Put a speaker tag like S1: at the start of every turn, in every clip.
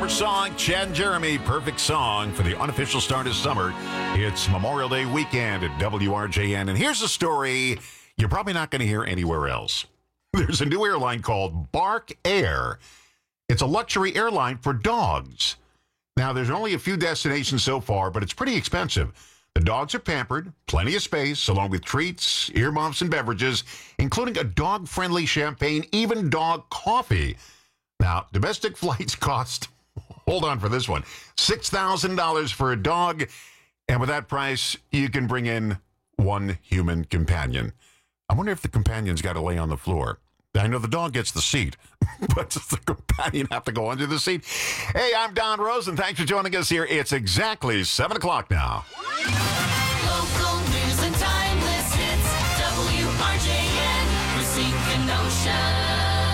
S1: summer song, Chad and Jeremy, perfect song for the unofficial start of summer. It's Memorial Day weekend at WRJN, and here's a story you're probably not going to hear anywhere else. There's a new airline called Bark Air. It's a luxury airline for dogs. Now, there's only a few destinations so far, but it's pretty expensive. The dogs are pampered, plenty of space, along with treats, earmuffs, and beverages, including a dog-friendly champagne, even dog coffee. Now, domestic flights cost, hold on for this one, $6,000 for a dog. And with that price, you can bring in one human companion. I wonder if the companion's got to lay on the floor. I know the dog gets the seat, but does the companion have to go under the seat? Hey, I'm Don Rosen. Thanks for joining us here. It's exactly 7 o'clock now.
S2: Local news and timeless hits. WRJN, Racine Kenosha.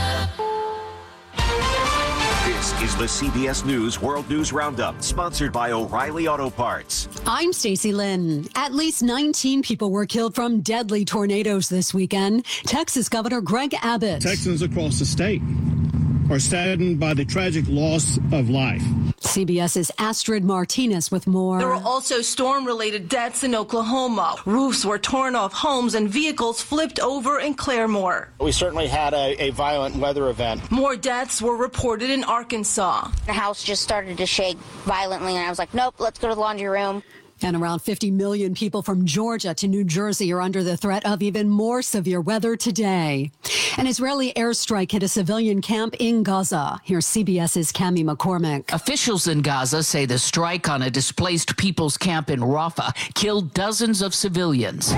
S3: This is the CBS News World News Roundup, sponsored by O'Reilly Auto Parts.
S4: I'm Stacey Lynn. At least 19 people were killed from deadly tornadoes this weekend. Texas Governor Greg Abbott.
S5: Texans across the state are saddened by the tragic loss of life.
S4: CBS's Astrid Martinez with more.
S6: There were also storm-related deaths in Oklahoma. Roofs were torn off homes and vehicles flipped over in Claremore.
S7: We certainly had a violent weather event.
S6: More deaths were reported in Arkansas.
S8: The house just started to shake violently, and I was like, nope, let's go to the laundry room.
S4: And around 50 million people from Georgia to New Jersey are under the threat of even more severe weather today. An Israeli airstrike hit a civilian camp in Gaza. Here's CBS's Cami McCormick.
S9: Officials in Gaza say the strike on a displaced people's camp in Rafah killed dozens of civilians.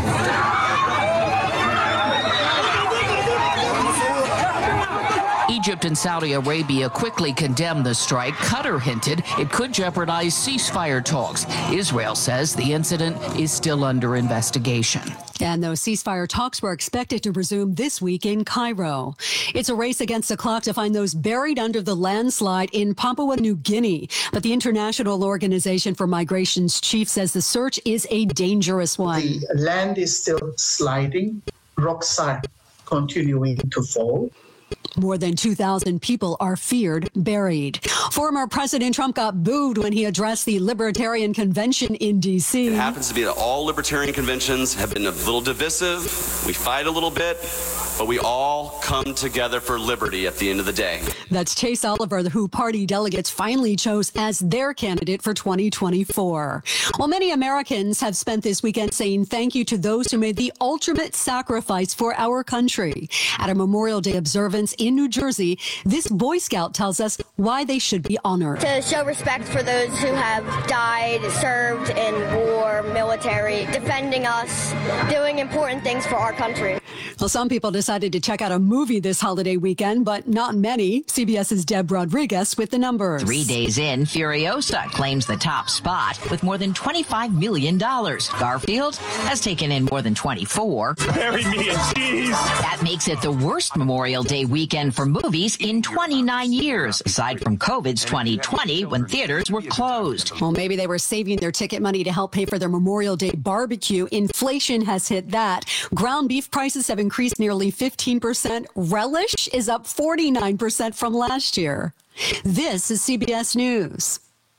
S9: Egypt and Saudi Arabia quickly condemned the strike. Qatar hinted it could jeopardize ceasefire talks. Israel says the incident is still under investigation.
S4: And those ceasefire talks were expected to resume this week in Cairo. It's a race against the clock to find those buried under the landslide in Papua New Guinea. But the International Organization for Migration's chief says the search is a dangerous one.
S10: The land is still sliding, rocks are continuing to fall.
S4: More than 2,000 people are feared buried. Former President Trump got booed when he addressed the Libertarian Convention in D.C.
S11: It happens to be that all Libertarian conventions have been a little divisive. We fight a little bit, but we all come together for liberty at the end of the day.
S4: That's Chase Oliver, who party delegates finally chose as their candidate for 2024. Well, many Americans have spent this weekend saying thank you to those who made the ultimate sacrifice for our country. At a Memorial Day observance in New Jersey, this Boy Scout tells us why they should be honored.
S8: To show respect for those who have died, served in war, military, defending us, doing important things for our country.
S4: Well, some people decided to check out a movie this holiday weekend, but not many. CBS's Deb Rodriguez with the numbers.
S12: 3 days in, Furiosa claims the top spot with more than $25 million. Garfield has taken in more than 24.
S5: Bury me in cheese.
S12: That makes it the worst Memorial Day weekend for movies in 29 years, aside from COVID's 2020 when theaters were closed.
S4: Well, maybe they were saving their ticket money to help pay for their Memorial Day barbecue. Inflation has hit that. Ground beef prices have increased nearly 15%. Relish is up 49% from last year. This is CBS News.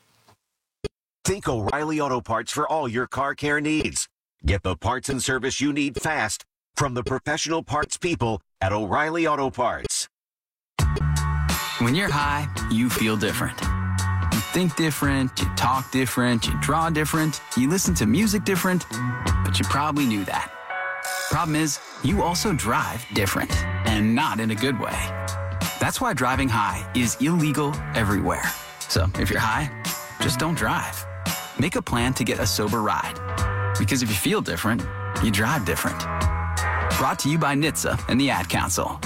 S3: Think O'Reilly Auto Parts for all your car care needs. Get the parts and service you need fast from the professional parts people at O'Reilly Auto Parts.
S13: When you're high, you feel different. You think different, you talk different, you draw different, you listen to music different, but you probably knew that. Problem is, you also drive different, and not in a good way. That's why driving high is illegal everywhere. So if you're high, just don't drive. Make a plan to get a sober ride. Because if you feel different, you drive different. Brought to you by NHTSA and the Ad Council.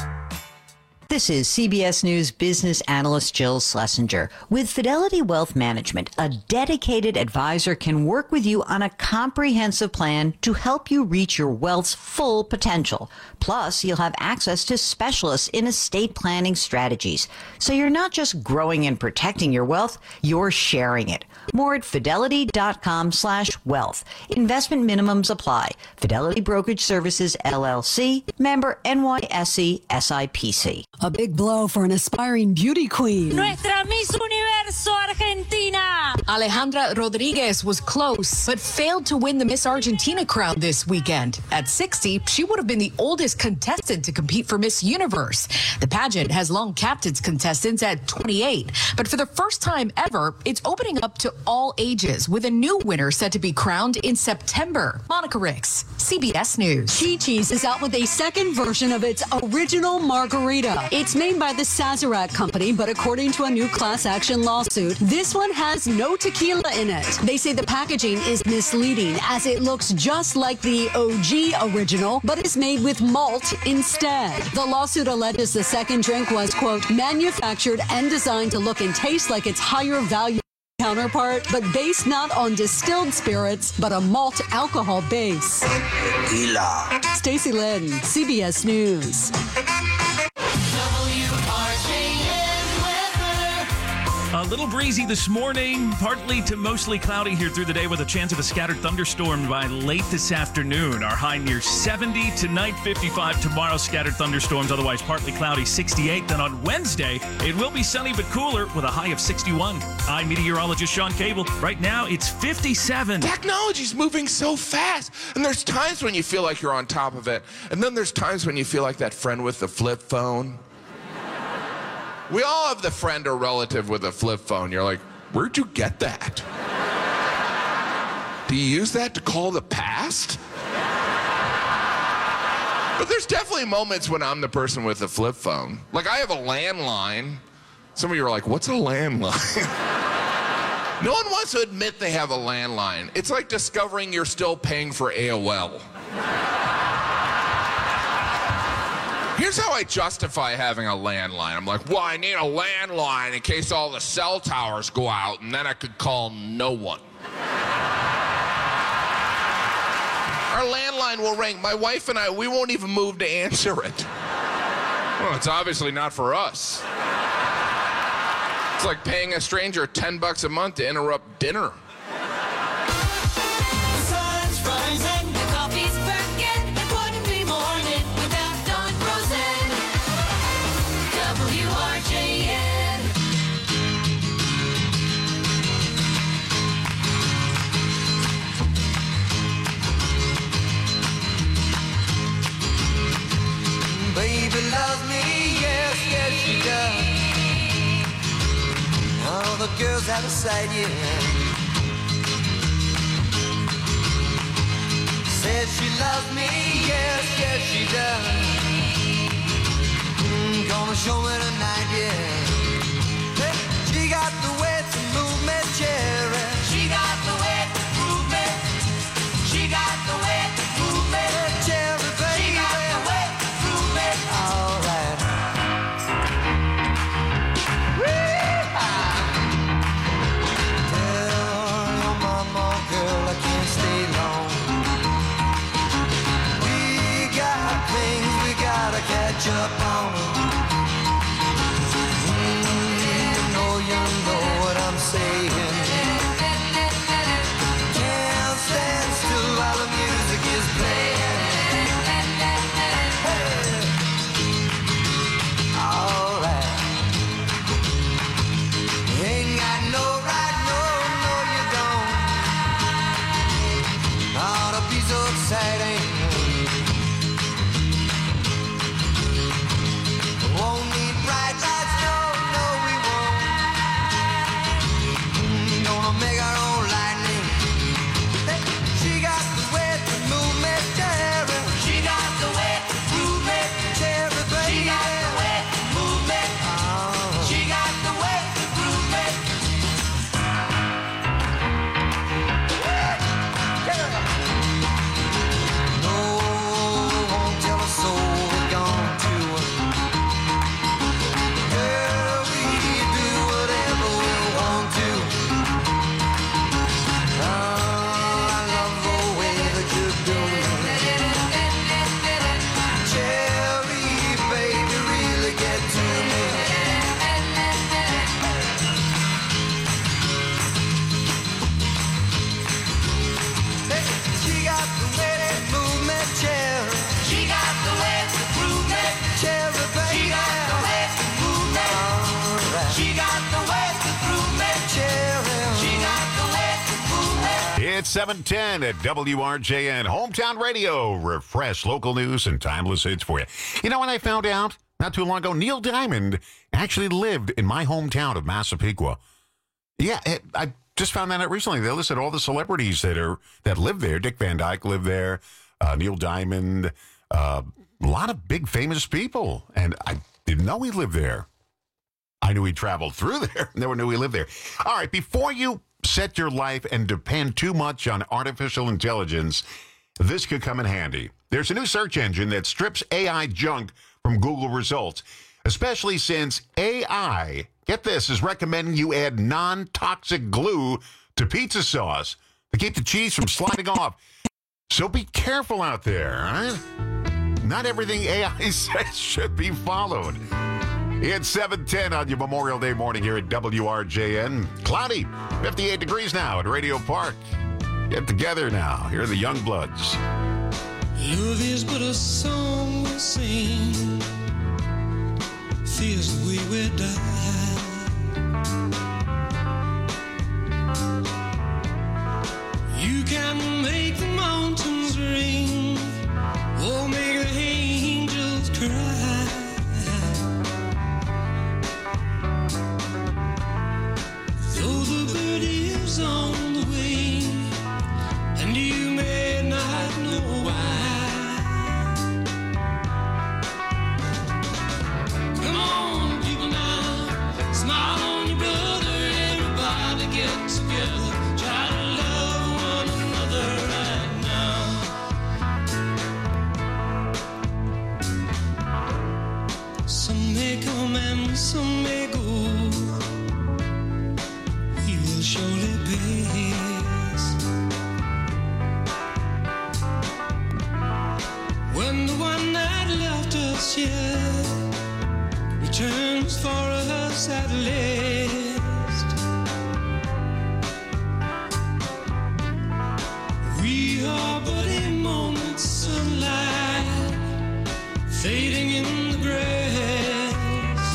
S14: This is CBS News business analyst Jill Schlesinger. With Fidelity Wealth Management, a dedicated advisor can work with you on a comprehensive plan to help you reach your wealth's full potential. Plus, you'll have access to specialists in estate planning strategies. So you're not just growing and protecting your wealth, you're sharing it. More at fidelity.com/wealth. Investment minimums apply. Fidelity Brokerage Services, LLC, member NYSE SIPC.
S4: A big blow for an aspiring beauty queen.
S2: Nuestra Miss Universo
S15: Eso Argentina!
S16: Alejandra Rodriguez was close, but failed to win the Miss Argentina crown this weekend. At 60, she would have been the oldest contestant to compete for Miss Universe. The pageant has long capped its contestants at 28, but for the first time ever, it's opening up to all ages, with a new winner set to be crowned in September. Monica Ricks, CBS News.
S4: Chi-Chi's is out with a second version of its original margarita. It's made by the Sazerac Company, but according to a new class action lawsuit, this one has no tequila in it. They say the packaging is misleading as it looks just like the OG original, but is made with malt instead. The lawsuit alleges the second drink was, quote, manufactured and designed to look and taste like its higher value counterpart, but based not on distilled spirits, but a malt alcohol base.
S17: Tequila.
S4: Stacey Lynn, CBS News.
S18: A little breezy this morning, partly to mostly cloudy here through the day with a chance of a scattered thunderstorm by late this afternoon. Our high near 70, tonight 55, tomorrow scattered thunderstorms, otherwise partly cloudy 68. Then on Wednesday, it will be sunny but cooler with a high of 61. I'm meteorologist Sean Cable. Right now, it's 57.
S19: Technology's moving so fast, and there's times when you feel like you're on top of it, and then there's times when you feel like that friend with the flip phone. We all have the friend or relative with a flip phone. You're like, where'd you get that? Do you use that to call the past? But there's definitely moments when I'm the person with the flip phone. Like, I have a landline. Some of you are like, what's a landline? No one wants to admit they have a landline. It's like discovering you're still paying for AOL. Here's how I justify having a landline. I'm like, well, I need a landline in case all the cell towers go out, and then I could call no one. Our landline will ring. My wife and I, we won't even move to answer it. Well, it's obviously not for us. It's like paying a stranger $10 a month to interrupt dinner.
S20: Baby loves me, yes, yes she does. All the girls out of sight, yeah. Says she loves me, yes, yes she does. Gonna show me tonight, yeah. Hey, she got the way to move me, cherry. She got the way to move me. She got the way to move me, cherry, baby. She got the way. All right. Tell your mama, girl, I can't stay long. We got things we gotta catch up on. You know what I'm saying. Can't stand still while the music is playing.
S1: 710 at WRJN. Hometown Radio. Refresh local news and timeless hits for you. You know what I found out not too long ago? Neil Diamond actually lived in my hometown of Massapequa. Yeah, I just found that out recently. They listed all the celebrities that live there. Dick Van Dyke lived there. Neil Diamond. A lot of big famous people. And I didn't know he lived there. I knew he traveled through there. Never knew he lived there. All right, before you set your life and depend too much on artificial intelligence, this could come in handy. There's a new search engine that strips AI junk from Google results, especially since AI, get this, is recommending you add non-toxic glue to pizza sauce to keep the cheese from sliding off. So be careful out there, right? Not everything AI says should be followed. It's 7:10 on your Memorial Day morning here at WRJN. Cloudy, 58 degrees now at Radio Park. Get together now. Here are the Youngbloods.
S20: Love is but a song we sing, feels the way we die. You can make the mountains ring, or make the angels cry. Though the bird is on the wing, and you may not know why. Come on, people now, smile on your brother, everybody get together, try to love one another right now. Some may come and some may go, we will surely pass. When the one that left us here returns for us at last, we are but a moment's sunlight fading in the grass.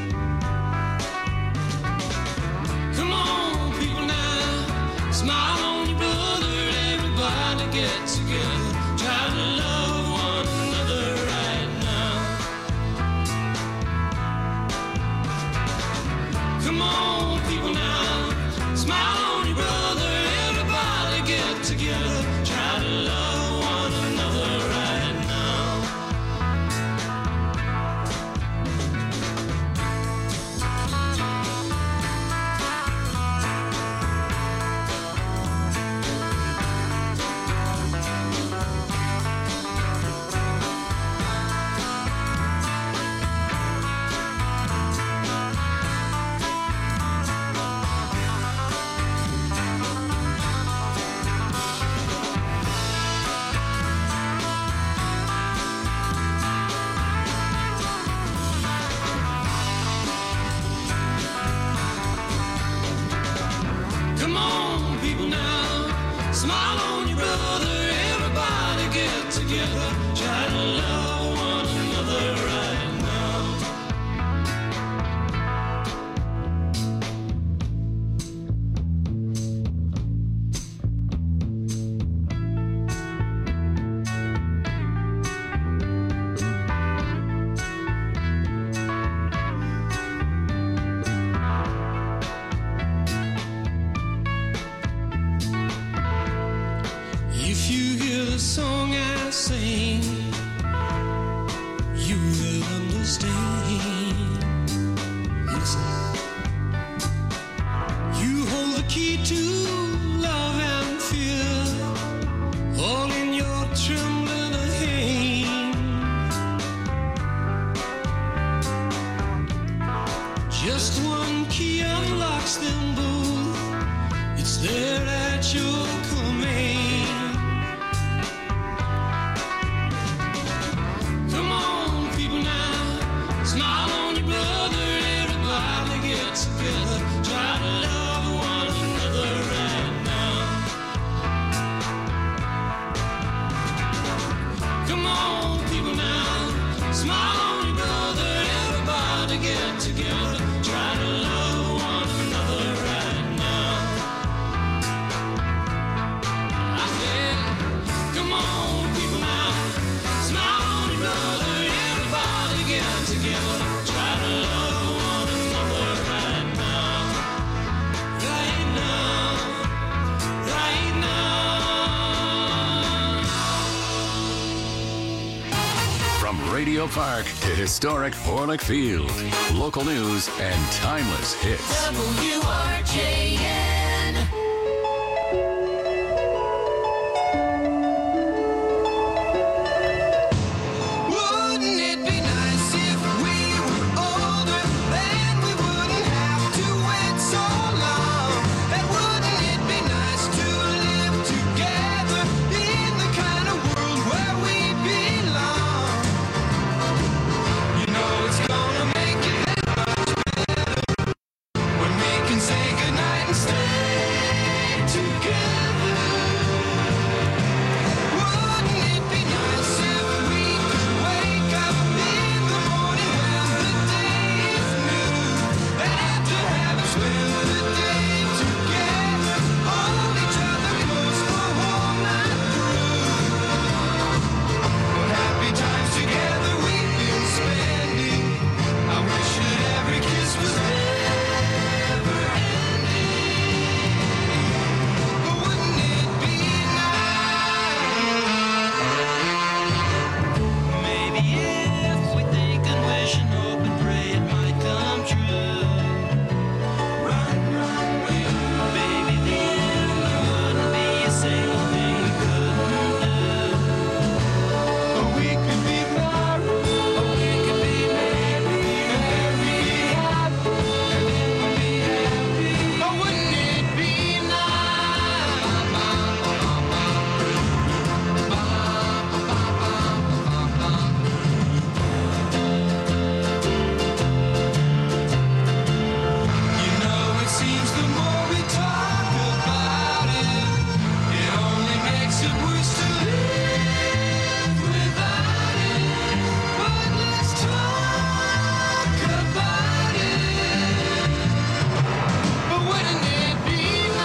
S20: Come on, people now, smile on your brother, everybody get together, try to love one another right now. Come on, people now, smile on your brother, everybody get together, try to love one another right now. Come on, people now, smile on your brother, everybody get together, try to love one another right now. If you hear the song I sing, you will understand. Listen. You hold the key to love and fear, all in your trembling hand. Just one key unlocks them both. It's there at your command. Come on, people now, smile on your brother, everybody get together, try to love one another right now. Come on, people now, smile on your brother, everybody get together, try to love one another right now. you try to love one another right now. Right now. Right now.
S17: From Radio Park to historic Orlick Field, local news and timeless hits.
S2: WRJN.
S20: Wouldn't it be nice if we were older? Then we wouldn't have to wait so long. And wouldn't it be nice to live together in the kind of world where we belong? You know it's gonna make it that much better when we can say goodnight and stay together. Wouldn't it be nice if we could wake up in the morning when the day is new? And after having spent the day together, hold each other close the whole night through. What happy times together we've been spending. I wish that every kiss was never ending. But wouldn't it be nice? Maybe if we think and wish and hope and pray it might come true. Run, run, baby, then there wouldn't be a single thing we couldn't do. Or we could be married, or we could be married, and then we'd be happy, and then we'd be happy. Or wouldn't it be You know, it seems the more we talk about it, it only makes it worse to live without it. But let's talk about it. But wouldn't it be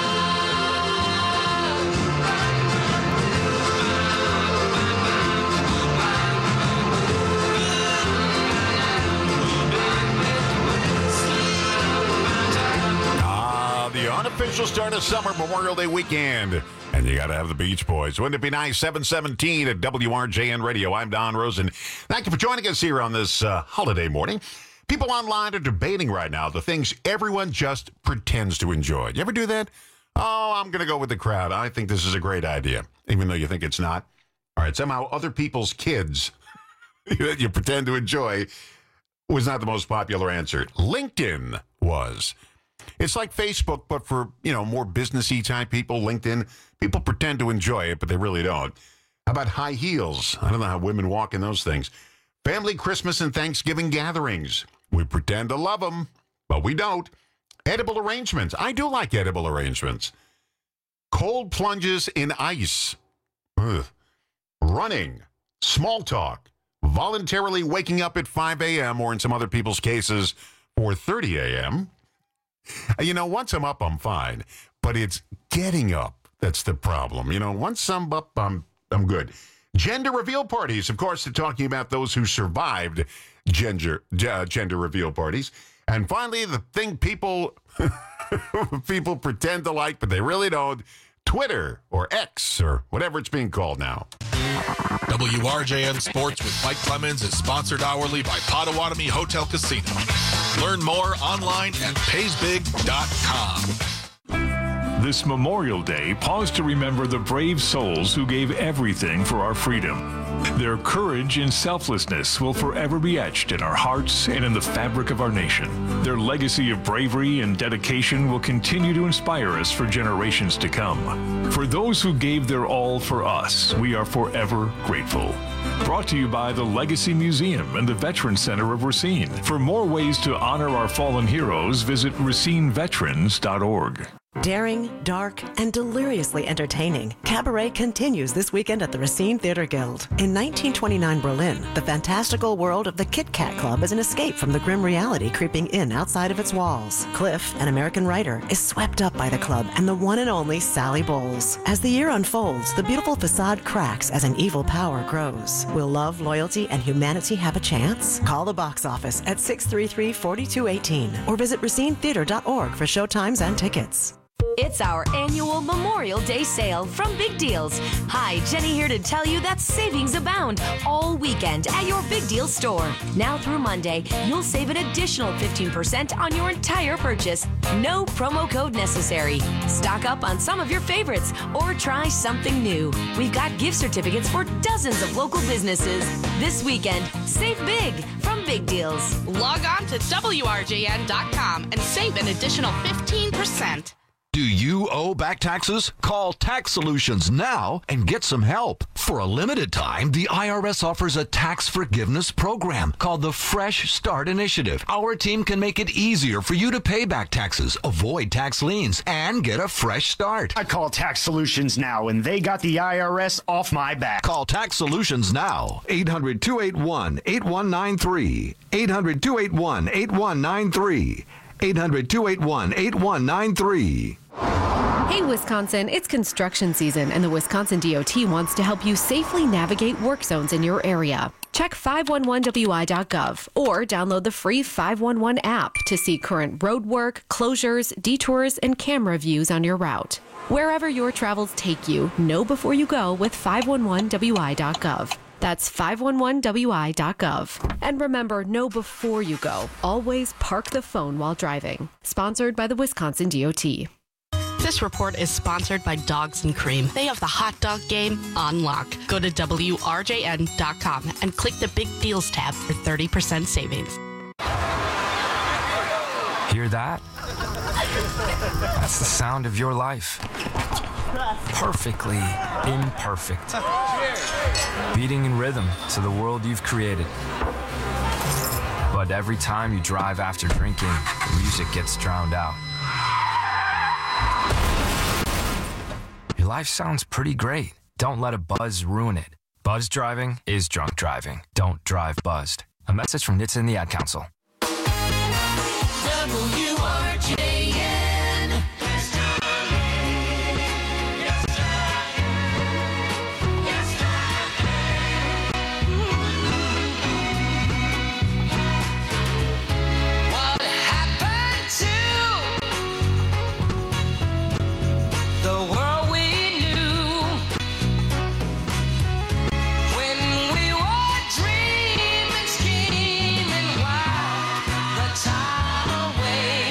S1: The unofficial start of summer, Memorial Day weekend. And you got to have the Beach Boys. Wouldn't it be nice? 717 at WRJN Radio. I'm Don Rosen. Thank you for joining us here on this holiday morning. People online are debating right now the things everyone just pretends to enjoy. You ever do that? Oh, I'm going to go with the crowd. I think this is a great idea, even though you think it's not. All right, somehow other people's kids that you pretend to enjoy was not the most popular answer. LinkedIn was. It's like Facebook, but for, more businessy type people. LinkedIn, people pretend to enjoy it, but they really don't. How about high heels? I don't know how women walk in those things. Family Christmas and Thanksgiving gatherings. We pretend to love them, but we don't. Edible arrangements. I do like edible arrangements. Cold plunges in ice. Ugh. Running. Small talk. Voluntarily waking up at 5 a.m. or in some other people's cases, 4:30 a.m. Once I'm up, I'm fine. But it's getting up that's the problem. Once I'm up, I'm good. Gender reveal parties. Of course, they're talking about those who survived gender reveal parties. And finally, the thing people pretend to like, but they really don't. Twitter or X or whatever it's being called now.
S21: WRJN Sports with Mike Clemens is sponsored hourly by Potawatomi Hotel Casino. Learn more online at paysbig.com.
S22: This Memorial Day, pause to remember the brave souls who gave everything for our freedom. Their courage and selflessness will forever be etched in our hearts and in the fabric of our nation. Their legacy of bravery and dedication will continue to inspire us for generations to come. For those who gave their all for us, we are forever grateful. Brought to you by the Legacy Museum and the Veterans Center of Racine. For more ways to honor our fallen heroes, visit racineveterans.org.
S6: Daring, dark, and deliriously entertaining, Cabaret continues this weekend at the Racine Theater Guild. In 1929 Berlin, the fantastical world of the Kit Kat Club is an escape from the grim reality creeping in outside of its walls. Cliff, an American writer, is swept up by the club and the one and only Sally Bowles. As the year unfolds, the beautiful facade cracks as an evil power grows. Will love, loyalty, and humanity have a chance? Call the box office at 633-4218 or visit racinetheater.org for showtimes and tickets.
S7: It's our annual Memorial Day sale from Big Deals. Hi, Jenny here to tell you that savings abound all weekend at your Big Deals store. Now through Monday, you'll save an additional 15% on your entire purchase. No promo code necessary. Stock up on some of your favorites or try something new. We've got gift certificates for dozens of local businesses. This weekend, save big from Big Deals.
S23: Log on to WRJN.com and save an additional 15%.
S24: Do you owe back taxes? Call Tax Solutions now and get some help. For a limited time, the IRS offers a tax forgiveness program called the Fresh Start Initiative. Our team can make it easier for you to pay back taxes, avoid tax liens, and get a fresh start.
S25: I call Tax Solutions now, and they got the IRS off my back.
S24: Call Tax Solutions now. 800-281-8193. 800-281-8193. 800-281-8193.
S26: Hey, Wisconsin, it's construction season, and the Wisconsin DOT wants to help you safely navigate work zones in your area. Check 511wi.gov or download the free 511 app to see current road work, closures, detours, and camera views on your route. Wherever your travels take you, know before you go with 511wi.gov. That's 511wi.gov. And remember, know before you go. Always park the phone while driving. Sponsored by the Wisconsin DOT.
S23: This report is sponsored by Dogs and Cream. They have the hot dog game on lock. Go to WRJN.com and click the Big Deals tab for 30% savings.
S27: Hear that? That's the sound of your life. Perfectly imperfect. Beating in rhythm to the world you've created. But every time you drive after drinking, the music gets drowned out. Your life sounds pretty great. Don't let a buzz ruin it. Buzz driving is drunk driving. Don't drive buzzed. A message from NHTSA and the Ad Council.
S2: WRJN.
S20: Away.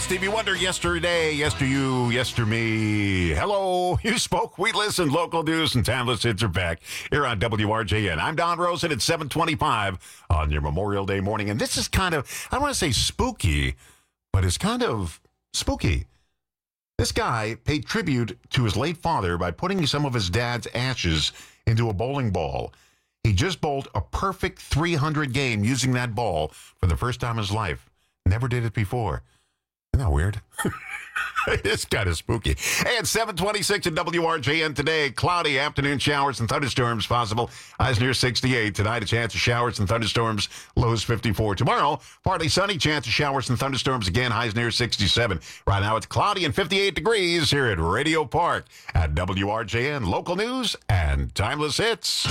S1: Stevie Wonder, Yesterday, Yesteryou, Yesterme. Hello, you spoke, we listened. Local news and timeless hits are back here on WRJN. I'm Don Rosen at 7:25 on your Memorial Day morning. And this is kind of, I don't want to say spooky, but it's kind of spooky. This guy paid tribute to his late father by putting some of his dad's ashes into a bowling ball. He just bowled a perfect 300 game using that ball for the first time in his life. Never did it before. Isn't that weird? It's kind of spooky. Hey, it's 7:26 at WRJN today. Cloudy afternoon showers and thunderstorms possible. Highs near 68. Tonight, a chance of showers and thunderstorms. Lows 54. Tomorrow, partly sunny. Chance of showers and thunderstorms again. Highs near 67. Right now, it's cloudy and 58 degrees here at Radio Park at WRJN. Local news and timeless hits.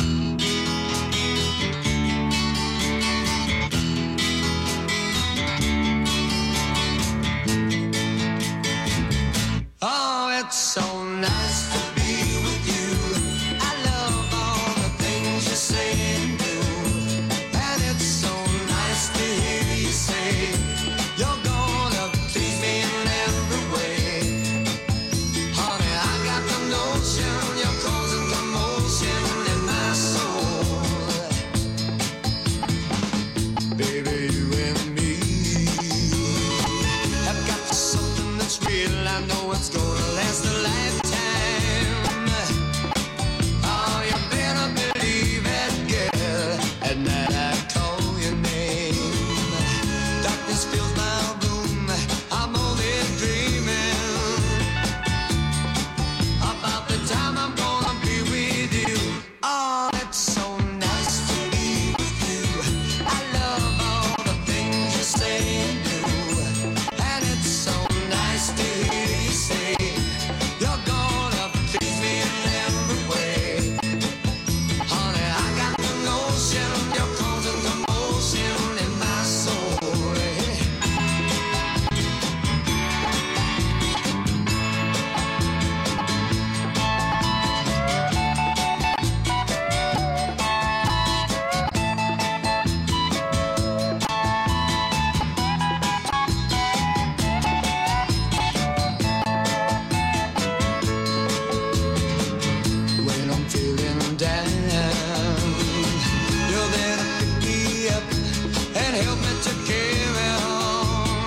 S20: Oh, it's so nice to be with you. I love all the things you say and do. And it's so nice to hear you say you're gonna please me in every way. Honey, I got the notion you're causing commotion in my soul. Baby, you and me have got something that's real. I know it's gonna last a lifetime. Oh, you better believe it, girl. At night I call your name. Darkness fills my room. I'm only dreaming about the time I'm gonna be with you. Oh, it's so nice to be with you. I love all the things you say and do. And it's so nice to hear you say you're gonna please me in every way. Honey, I got the notion you're causing commotion in my soul. When I'm feeling down, you're there to pick me up and help me to carry on.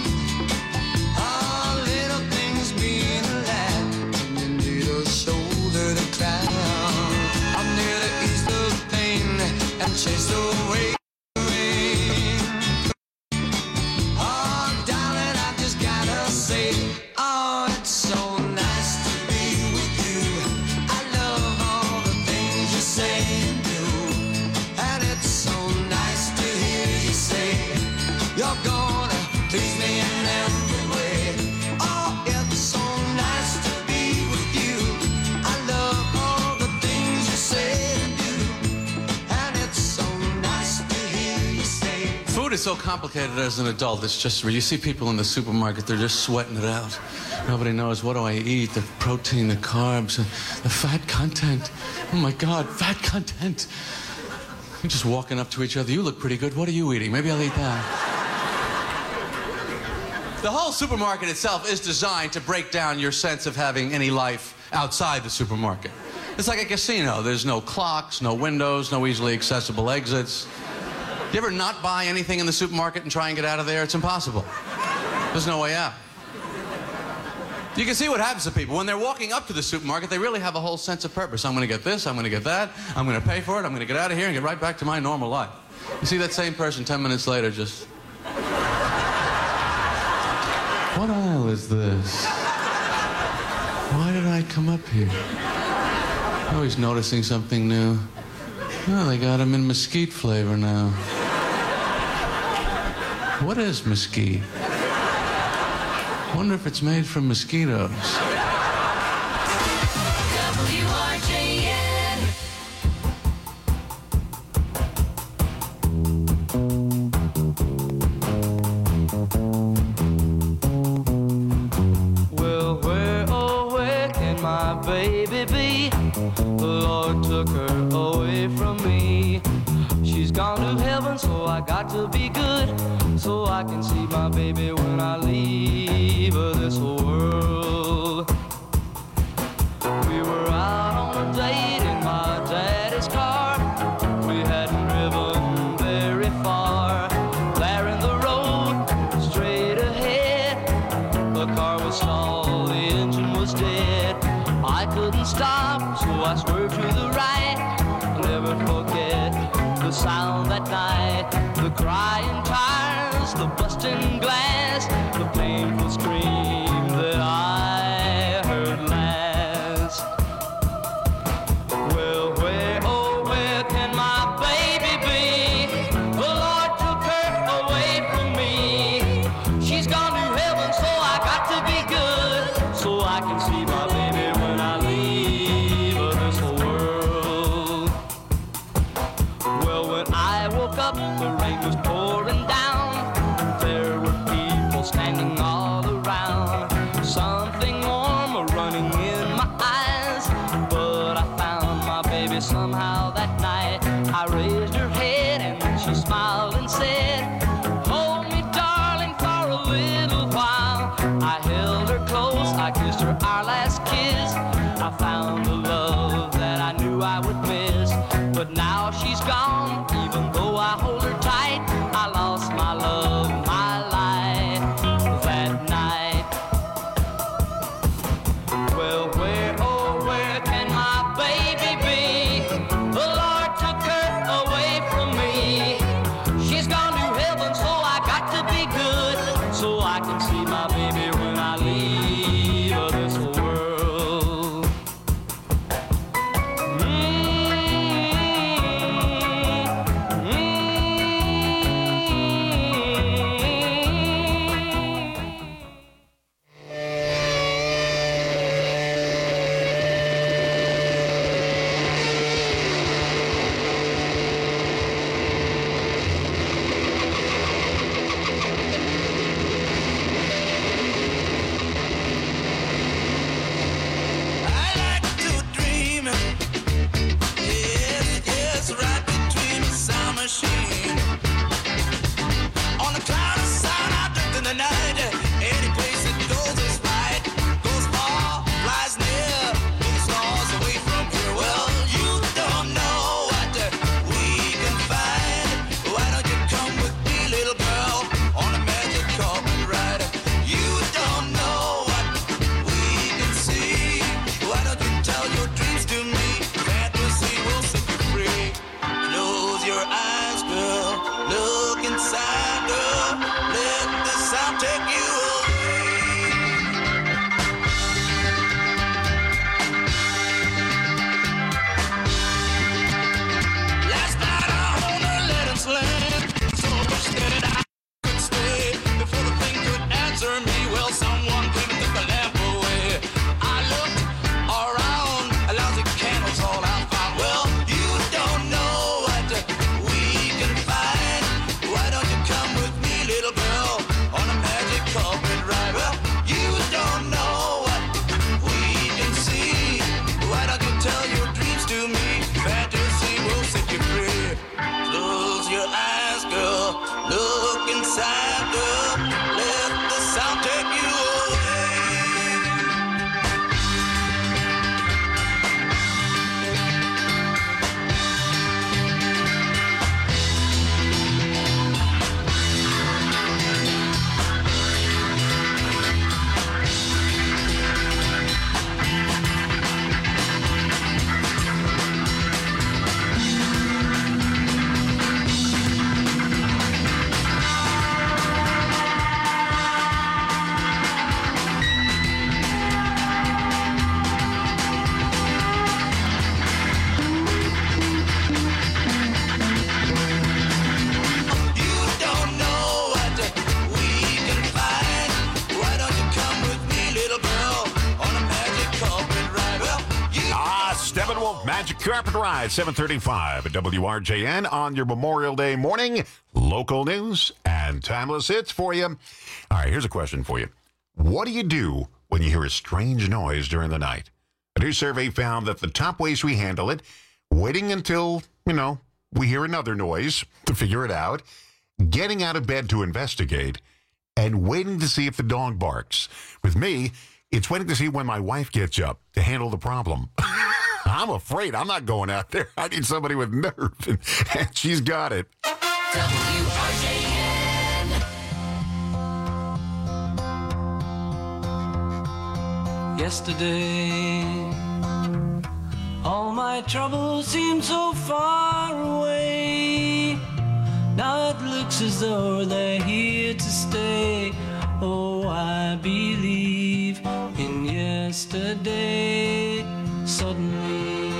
S20: All little things mean a lot when you need a shoulder to cry on. I'm there to ease the pain and chase away the rain. Oh, darling, I just gotta say, oh, it's so nice to be with you. I love all the things you say and do. And it's so nice to hear you say you're gonna please me in every way. Oh, it's so nice to be with you. I love all the things you say and do. And it's so nice to hear you say.
S3: Food is so complicated as an adult. It's just, you see people in the supermarket, they're just sweating it out. Nobody knows, what do I eat? The protein, the carbs, the fat content. Oh my God, fat content. You're just walking up to each other. You look pretty good. What are you eating? Maybe I'll eat that. The whole supermarket itself is designed to break down your sense of having any life outside the supermarket. It's like a casino. There's no clocks, no windows, no easily accessible exits. You ever not buy anything in the supermarket and try and get out of there? It's impossible. There's no way out. You can see what happens to people. When they're walking up to the supermarket, they really have a whole sense of purpose. I'm going to get this, I'm going to get that, I'm going to pay for it, I'm going to get out of here and get right back to my normal life. You see that same person 10 minutes later just... What aisle is this? Why did I come up here? Always noticing something new. Oh, they got them in mesquite flavor now. What is mesquite? Wonder if it's made from mosquitoes.
S2: WRJN.
S20: Well, where, oh, where can my baby be? The Lord took her away from me. She's gone to heaven, so I got to be good. so I can see my baby when I leave this world. We were out on a date in my daddy's car. We hadn't driven very far. There in the road, straight ahead, the car was stalled, the engine was dead. I couldn't stop, so I swerved to the right. I'll never forget the sound that night, the crying tires, the busting glass, the painful scream that I heard last. Well, where, oh, where can my baby be? The Lord took her away from me. She's gone to heaven, so I got to be good, so I can see my baby when I leave this world. Well, when I woke up, the rain was pouring down. There were people standing all around. Something warm running in my eyes. But I found my baby somehow that night. I raised her head and she smiled and said, hold me, darling, for a little while. I held her close, I kissed her our last kiss. I found the love that I knew I would miss. But now she's gone, even though I hold her tight. I lost my love, my life that night. Well, where, oh, where can my baby be? The Lord took her away from me. She's gone to heaven, so I got to be good, so I can see my baby when I leave this world.
S1: Steppenwolf Magic Carpet Ride, 7:35 at WRJN on your Memorial Day morning. Local news and timeless hits for you. All right, here's a question for you. What do you do when you hear a strange noise during the night? A new survey found that the top ways we handle it, waiting until, we hear another noise to figure it out, getting out of bed to investigate, and waiting to see if the dog barks. With me, it's waiting to see when my wife gets up to handle the problem. I'm afraid I'm not going out there. I need somebody with nerve, and she's got it.
S2: WRJN.
S20: Yesterday, all my troubles seem so far away. Now it looks as though they're here to stay. Oh, I believe in yesterday. Suddenly,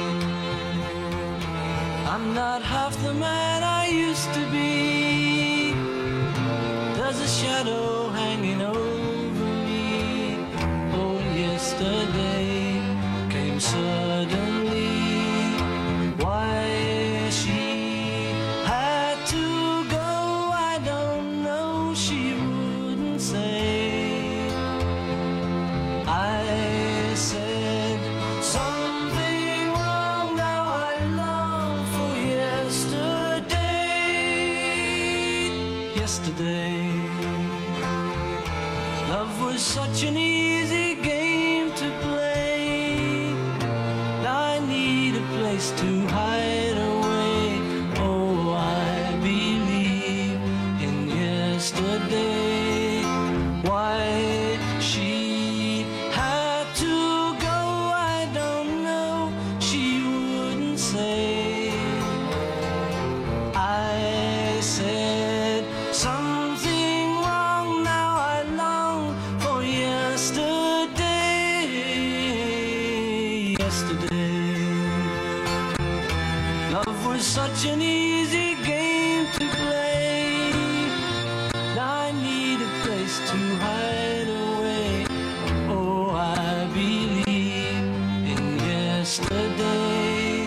S20: I'm not half the man I used to be. There's a shadow hanging over me. Oh, yesterday came suddenly. Why she had to go, I don't know. She wouldn't say. I said something wrong. Now I long for yesterday. Yesterday, love was such an easy game to play. Now I need a place to hide away. Oh, I believe in yesterday. Why she had to go, I don't know. She wouldn't say. I said something wrong. Now I long for yesterday. Yesterday, love was such an easy game to play. Now I need a place to hide away. Oh, I believe in yesterday.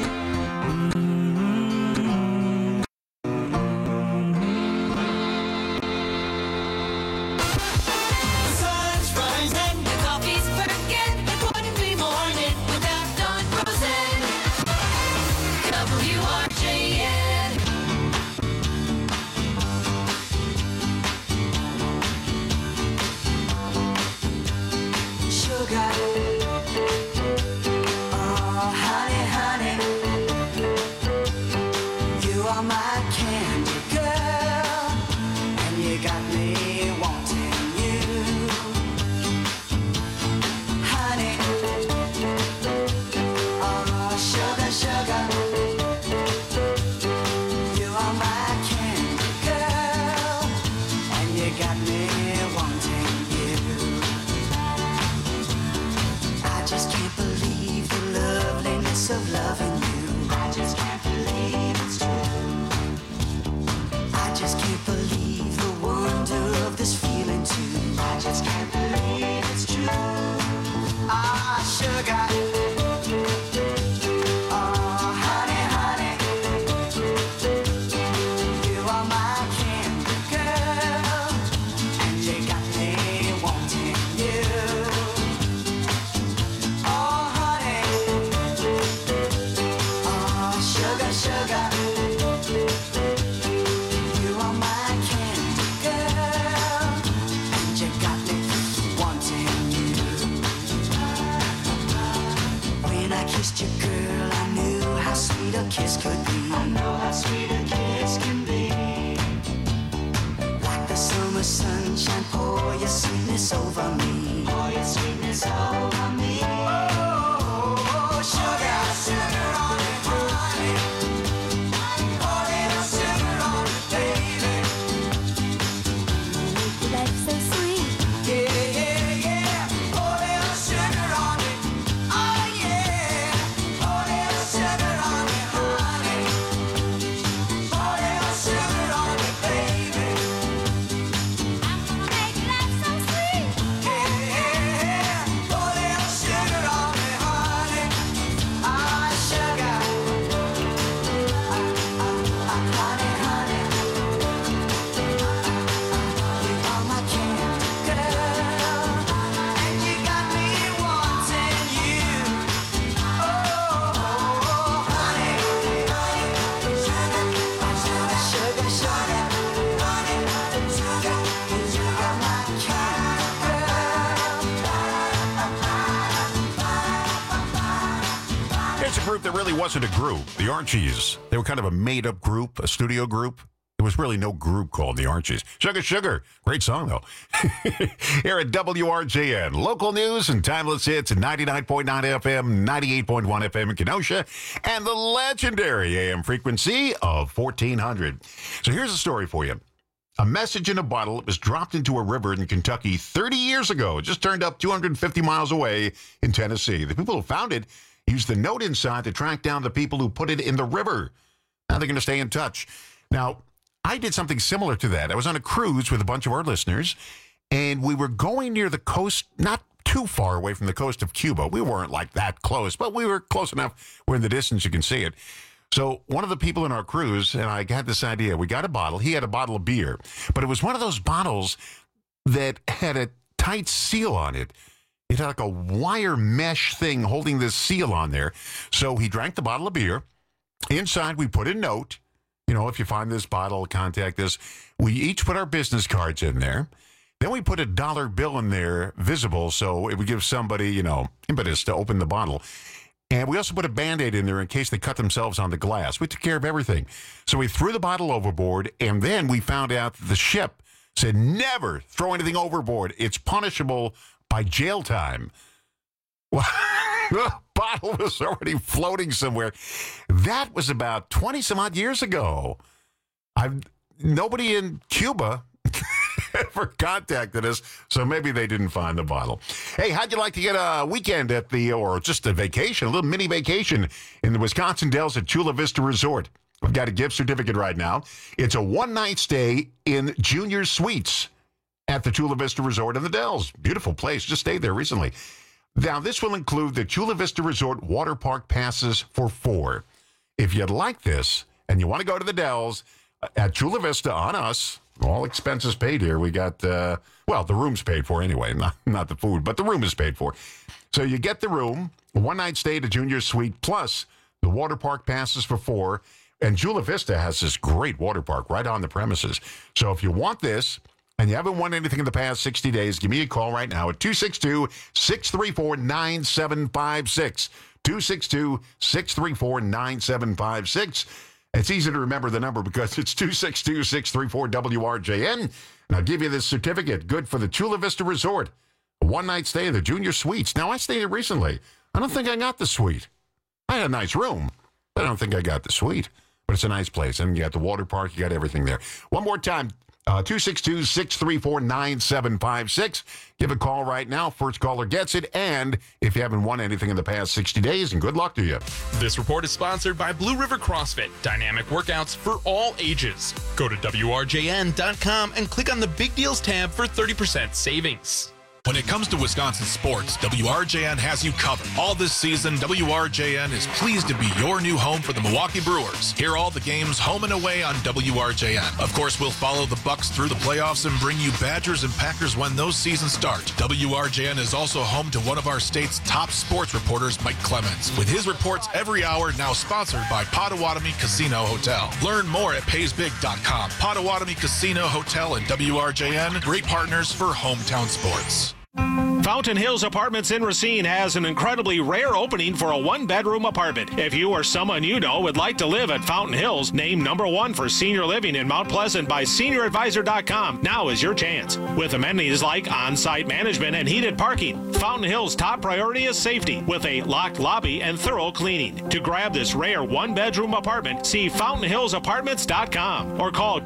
S2: The sun's rising, the coffee's perking. It wouldn't be morning without Don Rosen. WRJN.
S20: Sugar, oh honey, honey, you are my candy girl, and you got me wanting you, honey. Oh sugar, sugar, you are my candy girl, and you got me wanting you. I just can't believe the loveliness of loving you. I just can't believe it's true. I just can't believe the wonder of this feeling too. I just can't believe it's true. Ah, sugar. Oh, honey, honey. You are my candy girl, and you got me wanting you. Oh, honey. Oh, sugar, sugar. You are my candy girl, and you got me wanting you. When I kissed you, girl, I knew how sweet a kiss could be. I know how sweet a kiss can be. Like the summer sunshine, pour your sweetness over me. Pour your sweetness over me. Oh, sugar, sugar on it, honey. Pour a little sugar on it, baby. Life's so sweet. Yeah, yeah, yeah. Pour a little sugar on it. Oh, yeah. Pour a little sugar on it, honey. Pour a little sugar on it, baby. I'm gonna make life so sweet. Yeah, yeah, yeah. Pour a little sugar
S1: group that really wasn't a group, the Archies. They were kind of a made-up group, a studio group. There was really no group called the Archies. Sugar, Sugar. Great song, though. Here at WRJN. Local news and timeless hits at 99.9 FM, 98.1 FM in Kenosha, and the legendary AM frequency of 1400. So here's a story for you. A message in a bottle was dropped into a river in Kentucky 30 years ago. It just turned up 250 miles away in Tennessee. The people who found it used the note inside to track down the people who put it in the river. Now they're going to stay in touch. Now, I did something similar to that. I was on a cruise with a bunch of our listeners, and we were going near the coast, not too far away from the coast of Cuba. We weren't like that close, but we were close enough. We're in the distance, you can see it. So one of the people in our cruise, and I had this idea. We got a bottle. He had a bottle of beer, but it was one of those bottles that had a tight seal on it. It had like a wire mesh thing holding this seal on there. So he drank the bottle of beer. Inside, we put a note. You know, if you find this bottle, contact us. We each put our business cards in there. Then we put a dollar bill in there, visible, so it would give somebody, you know, impetus to open the bottle. And we also put a Band-Aid in there in case they cut themselves on the glass. We took care of everything. So we threw the bottle overboard, and then we found out that the ship said, never throw anything overboard. It's punishable by jail time. Well, the bottle was already floating somewhere. That was about 20-some-odd years ago. Nobody in Cuba ever contacted us, so maybe they didn't find the bottle. Hey, how'd you like to get a weekend or just a vacation, a little mini vacation in the Wisconsin Dells at Chula Vista Resort? We've got a gift certificate right now. It's a one-night stay in Junior Suites at the Chula Vista Resort in the Dells. Beautiful place. Just stayed there recently. Now, this will include the Chula Vista Resort Water Park passes for 4. If you'd like this and you want to go to the Dells at Chula Vista on us, all expenses paid here. We got, the room's paid for anyway, not the food, but the room is paid for. So you get the room, a one-night stay at a Junior Suite, plus the water park passes for 4. And Chula Vista has this great water park right on the premises. So if you want this, and you haven't won anything in the past 60 days, give me a call right now at 262-634-9756. 262-634-9756. It's easy to remember the number because it's 262-634-WRJN. And I'll give you this certificate, good for the Chula Vista Resort. A one-night stay in the Junior Suites. Now, I stayed there recently. I don't think I got the suite. I had a nice room, but I don't think I got the suite. But it's a nice place. And you got the water park. You got everything there. One more time. 262-634-9756. Give a call right now. First caller gets it. And if you haven't won anything in the past 60 days, and good luck to you.
S5: This report is sponsored by Blue River CrossFit. Dynamic workouts for all ages. Go to WRJN.com and click on the Big Deals tab for 30% savings.
S21: When it comes to Wisconsin sports, WRJN has you covered. All this season, WRJN is pleased to be your new home for the Milwaukee Brewers. Hear all the games home and away on WRJN. Of course, we'll follow the Bucks through the playoffs and bring you Badgers and Packers when those seasons start. WRJN is also home to one of our state's top sports reporters, Mike Clemens, with his reports every hour, now sponsored by Potawatomi Casino Hotel. Learn more at paysbig.com. Potawatomi Casino Hotel and WRJN, great partners for hometown sports.
S8: Fountain Hills Apartments in Racine has an incredibly rare opening for a one-bedroom apartment. If you or someone you know would like to live at Fountain Hills, named #1 for senior living in Mount Pleasant by SeniorAdvisor.com, now is your chance. With amenities like on-site management and heated parking, Fountain Hills' top priority is safety, with a locked lobby and thorough cleaning. To grab this rare one-bedroom apartment, see FountainHillsApartments.com or call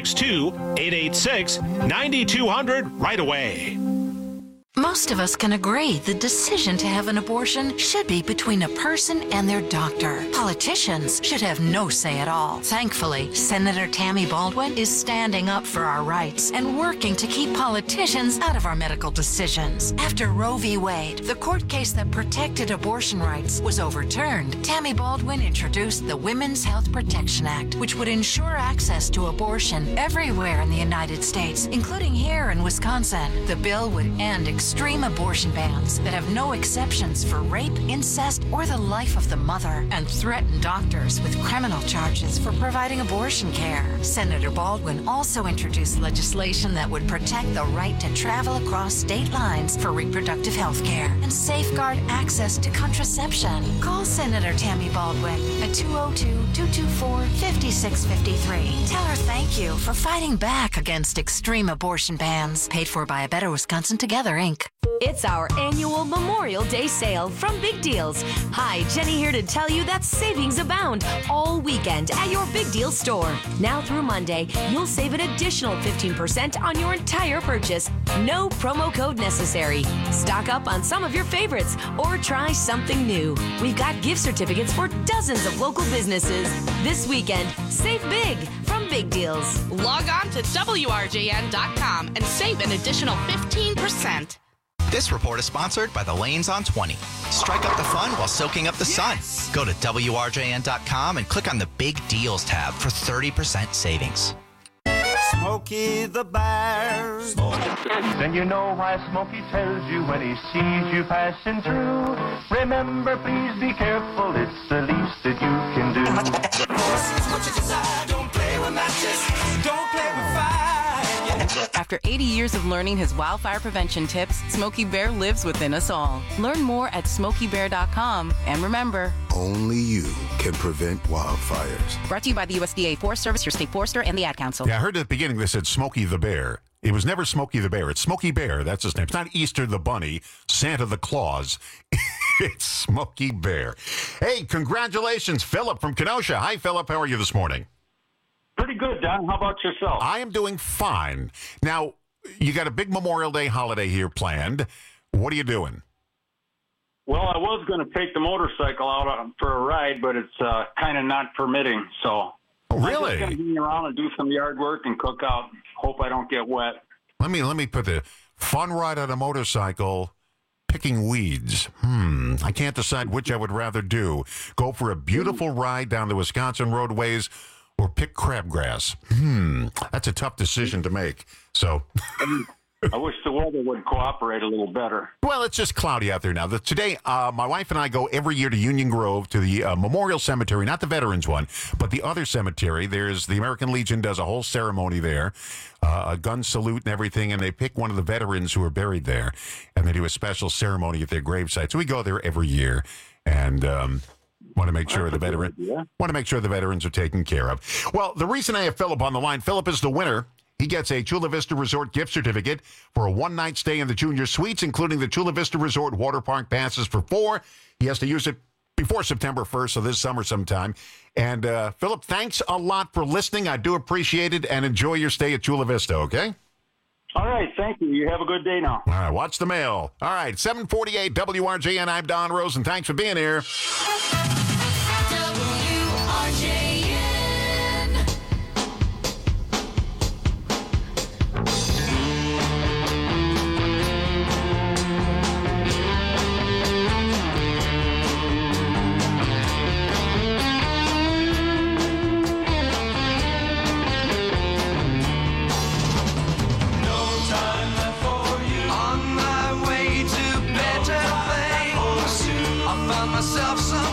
S8: 262-886-9200 right away.
S9: Most of us can agree the decision to have an abortion should be between a person and their doctor. Politicians should have no say at all. Thankfully, Senator Tammy Baldwin is standing up for our rights and working to keep politicians out of our medical decisions. After Roe v. Wade, the court case that protected abortion rights, was overturned, Tammy Baldwin introduced the Women's Health Protection Act, which would ensure access to abortion everywhere in the United States, including here in Wisconsin. The bill would end extreme abortion bans that have no exceptions for rape, incest, or the life of the mother, and threaten doctors with criminal charges for providing abortion care. Senator Baldwin also introduced legislation that would protect the right to travel across state lines for reproductive health care and safeguard access to contraception. Call Senator Tammy Baldwin at 202-224-5653. Tell her thank you for fighting back against extreme abortion bans. Paid for by A Better Wisconsin Together, Inc.
S7: It's our annual Memorial Day sale from Big Deals. Hi, Jenny here to tell you that savings abound all weekend at your Big Deal store. Now through Monday, you'll save an additional 15% on your entire purchase. No promo code necessary. Stock up on some of your favorites or try something new. We've got gift certificates for dozens of local businesses. This weekend, save big from Big Deals.
S23: Log on to WRJN.com and save an additional 15%.
S10: This report is sponsored by the Lanes on 20. Strike up the fun while soaking up the sun. Go to WRJN.com and click on the Big Deals tab for 30% savings.
S20: Smokey the Bear.
S11: Then you know why Smokey tells you when he sees you passing through. Remember, please be careful, it's the least that you can do.
S20: What you desire, don't play with matches, don't play with fire.
S12: After 80 years of learning his wildfire prevention tips, Smokey Bear lives within us all. Learn more at SmokeyBear.com. And remember,
S13: only you can prevent wildfires.
S12: Brought to you by the USDA Forest Service, your state forester, and the Ad Council.
S1: Yeah, I heard at the beginning they said Smokey the Bear. It was never Smokey the Bear. It's Smokey Bear. That's his name. It's not Easter the Bunny, Santa the Claus. It's Smokey Bear. Hey, congratulations, Philip from Kenosha. Hi, Philip. How are you this morning?
S14: Pretty good, Don. How about yourself?
S1: I am doing fine. Now, you got a big Memorial Day holiday here planned. What are you doing?
S14: Well, I was going to take the motorcycle out for a ride, but it's kind of not permitting. So,
S1: really?
S14: I'm just going to hang around and do some yard work and cook out. Hope I don't get wet.
S1: Let me put the fun ride on a motorcycle, picking weeds. I can't decide which I would rather do. Go for a beautiful ride down the Wisconsin roadways, or pick crabgrass. That's a tough decision to make. So
S14: I wish the weather would cooperate a little better.
S1: Well, it's just cloudy out there now. Today, my wife and I go every year to Union Grove to the Memorial Cemetery, not the Veterans one, but the other cemetery. There's the American Legion does a whole ceremony there, a gun salute and everything, and they pick one of the veterans who are buried there, and they do a special ceremony at their gravesite. So we go there every year, and want to make sure the veterans are taken care of. Well, the reason I have Philip on the line, Philip is the winner. He gets a Chula Vista Resort gift certificate for a one-night stay in the Junior Suites, including the Chula Vista Resort water park passes for 4. He has to use it before September 1st, so this summer sometime. And Philip, thanks a lot for listening. I do appreciate it, and enjoy your stay at Chula Vista, okay?
S14: All right, thank you. You have a good day now.
S1: All right, watch the mail. All right, 748 WRJN. I'm Don Rose, and thanks for being here.
S20: Myself some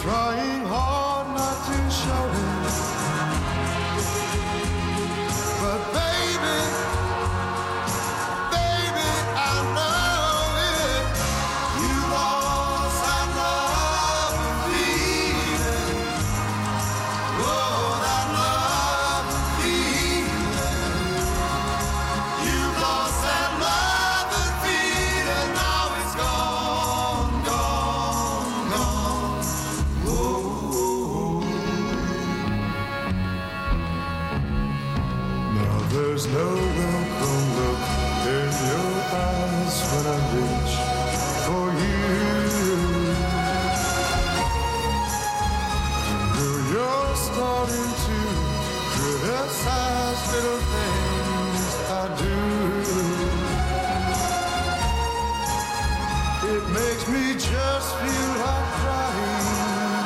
S20: trying hard not to show it. But baby, I know it. You lost that love and feeling. Oh, that love and feeling. You lost that love and feeling. Now it's gone, gone, gone. Oh. Now there's no welcome look in your eyes when I reach for you. You're starting to criticize little things I do. It makes me just feel like crying.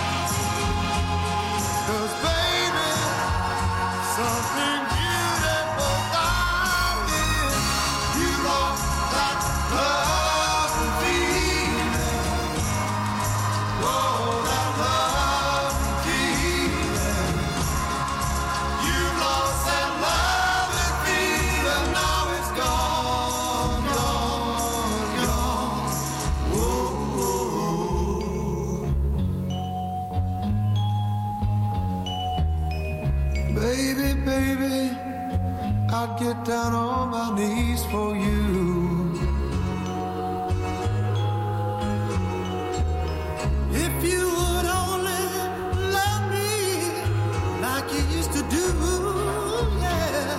S20: 'Cause baby, something beautiful about it. You lost that love and feeling. Oh, that love and feeling. You lost that love and feeling. Now it's gone, gone, gone. Whoa. Baby, baby, I'd get down on my knees for you. If you would only love me like you used to do, yeah.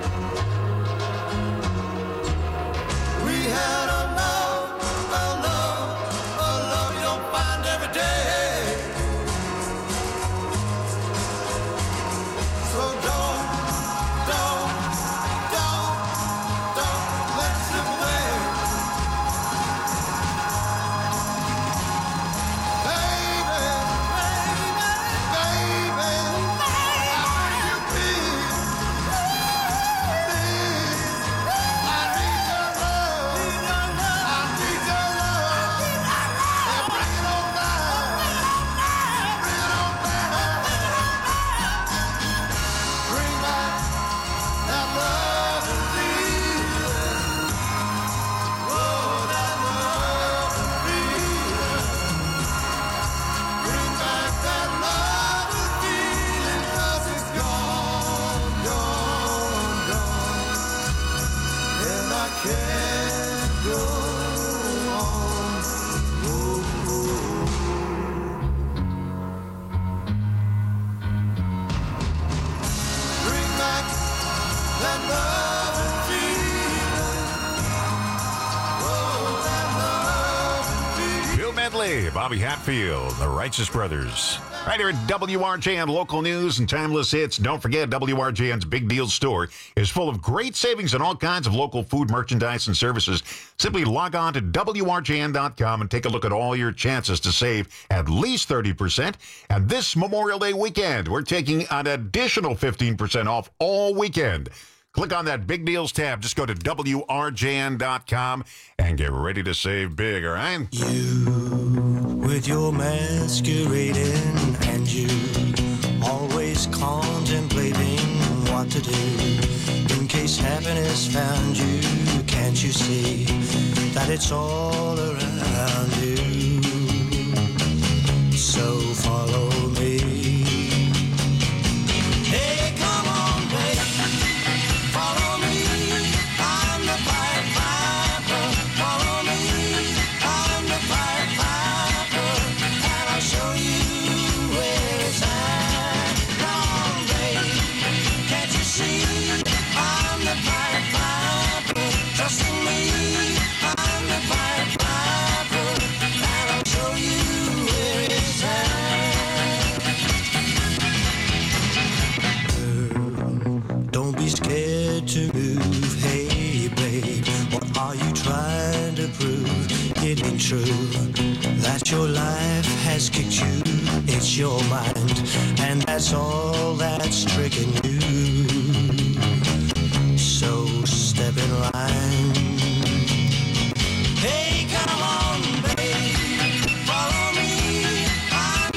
S20: We had a love you don't find every day. So don't let it slip away. Baby, I need you, please. I need your love. I need your love. And bring it on down. Bring it on down. Bring back that love and feeling. Oh, that love and feeling. Bring back that love and feeling. 'Cause it's gone, gone, gone. And I can't go on. Bring back that love and feeling. Oh, that love and feeling.
S1: Bill Medley, Bobby Hatfield, the Righteous Brothers. Right here at WRJN Local News and Timeless Hits. Don't forget, WRJN's Big Deal Store is full of great savings on all kinds of local food, merchandise, and services. Simply log on to WRJN.com and take a look at all your chances to save at least 30%. And this Memorial Day weekend, we're taking an additional 15% off all weekend. Click on that Big Deals tab. Just go to WRJN.com and get ready to save big, all right?
S20: With your masquerading and you always contemplating what to do in case happiness found you. Can't you see that it's all around you? So follow me. Hey, come on, babe. Follow me. I'm the Pied Piper. Follow me. I'm the Pied Piper. And I'll show you where it's at. Come on, babe. Can't you see? I'm the Pied Piper. Trust in me. I'm the Pied Piper. And I'll show you where it's at. Don't be scared to move. Hey, babe, what are you trying to prove? It ain't true that your life has kicked you. It's your mind, and that's all that's tricking you. So step in line. Hey, come on, babe, follow me. I'm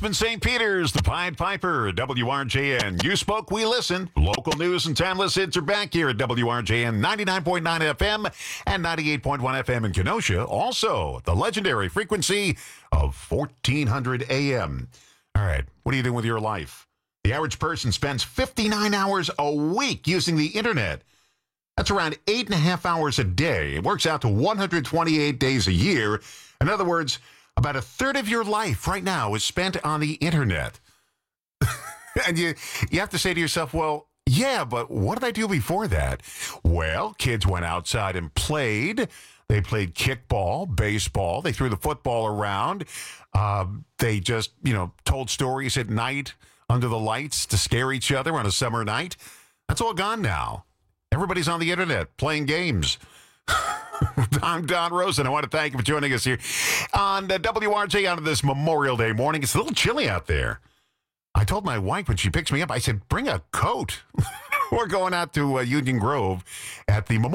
S1: Westman St. Peter's, the Pied Piper, WRJN. You spoke, we listen. Local news and timeless hits are back here at WRJN 99.9 FM and 98.1 FM in Kenosha. Also, the legendary frequency of 1400 AM. All right, what are you doing with your life? The average person spends 59 hours a week using the internet. That's around 8.5 hours a day. It works out to 128 days a year. In other words, about a third of your life right now is spent on the internet. And you have to say to yourself, well, yeah, but what did I do before that? Well, kids went outside and played. They played kickball, baseball. They threw the football around. They just, told stories at night under the lights to scare each other on a summer night. That's all gone now. Everybody's on the internet playing games. I'm Don Rosen. I want to thank you for joining us here on WRJ on this Memorial Day morning. It's a little chilly out there. I told my wife when she picks me up, I said, bring a coat. We're going out to Union Grove at the Memorial